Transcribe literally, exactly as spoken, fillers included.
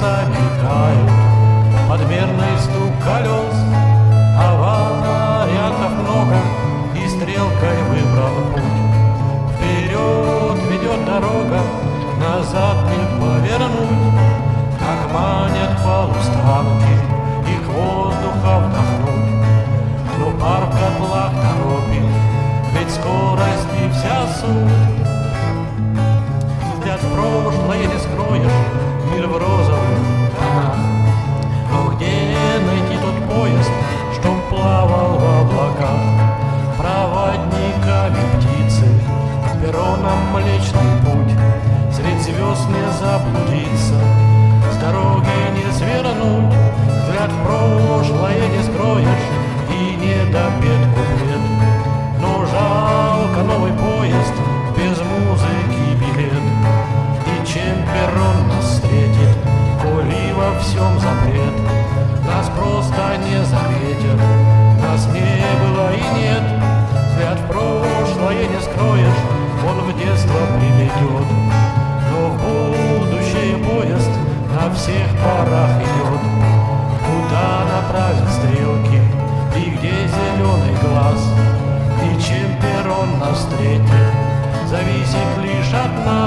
замелькают подмерный стук колес. А вариантов много, и стрелкой выбрал путь. Вперед ведет дорога, назад не повернуть. Как манят полустанки, их воздуха вдохнуть. Но пар в котлах торопит, ведь скорости вся суть. Взгляд в прошлое не скроешь, мир в розовых тонах. Но где найти тот поезд, что плавал в облаках? Проводниками птицы, перроном Млечный Путь. Средь звезд не заблудиться, с дороги не свернуть. Взгляд в прошлое не скроешь, и не допет куплет. Но жалко новый поезд, без музыки билет. И чем перрон нас встретит, коли во всем запрет? Нас просто не заметят, нас не было и нет. Взгляд в прошлое не скроешь, он в детство приведет. Но в будущее поезд на всех парах идет. Куда направить стрелки, и где зеленый глаз? И чем перрон нас встретит, зависит лишь от нас.